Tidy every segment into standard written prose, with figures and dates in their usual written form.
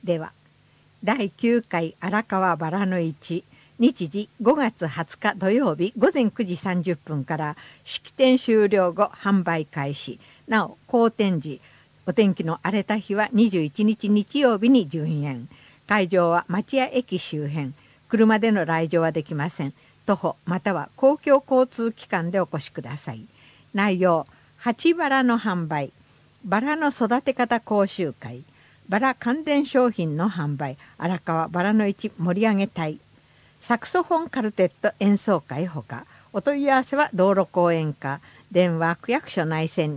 では第9回荒川バラの市、日時5月20日土曜日午前9時30分から式典終了後販売開始。なお好天時、お天気の荒れた日は21日日曜日に順延。会場は町屋駅周辺。車での来場はできません。徒歩または公共交通機関でお越しください。内容、鉢バラの販売、バラの育て方講習会、バラ関連商品の販売、荒川バラの市盛り上げ隊、サクソフォンカルテット演奏会ほか、お問い合わせは道路講演課、電話区役所内線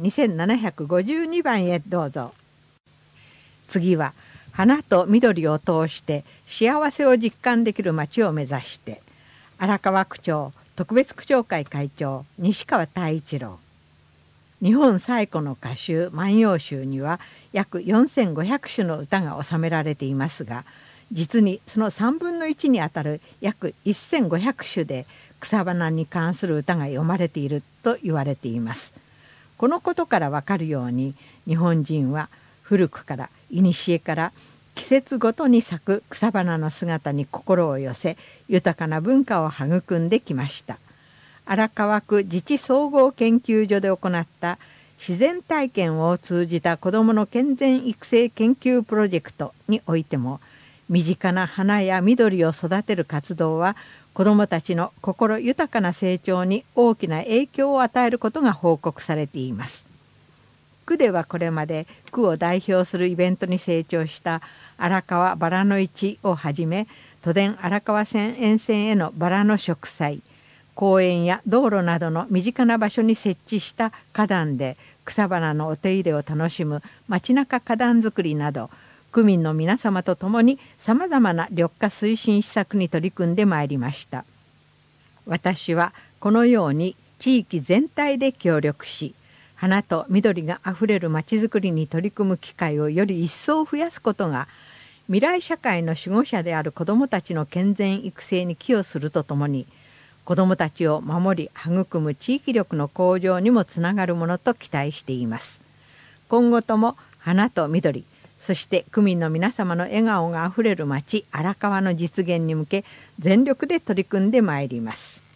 2752番へどうぞ。次は、花と緑を通して幸せを実感できる街を目指して、荒川区長特別区長会会長西川太一郎。日本最古の歌集万葉集には約4500首の歌が収められていますが、実にその3分の1にあたる約1500首で草花に関する歌が読まれていると言われています。このことからわかるように、日本人は古くから古から季節ごとに咲く草花の姿に心を寄せ、豊かな文化を育んできました。荒川区自治総合研究所で行った自然体験を通じた子どもの健全育成研究プロジェクトにおいても、身近な花や緑を育てる活動は子どもたちの心豊かな成長に大きな影響を与えることが報告されています。区ではこれまで区を代表するイベントに成長した荒川バラの市をはじめ、都電荒川線沿線へのバラの植栽、公園や道路などの身近な場所に設置した花壇で草花のお手入れを楽しむ街中花壇作りなど、区民の皆様と共にさまざまな緑化推進施策に取り組んでまいりました。私はこのように地域全体で協力し、花と緑があふれるまちづくりに取り組む機会をより一層増やすことが、未来社会の守護者である子どもたちの健全育成に寄与するとともに、子どもたちを守り育む地域力の向上にもつながるものと期待しています。今後とも花と緑、そして区民の皆様の笑顔があふれる町荒川の実現に向け全力で取り組んでまいります。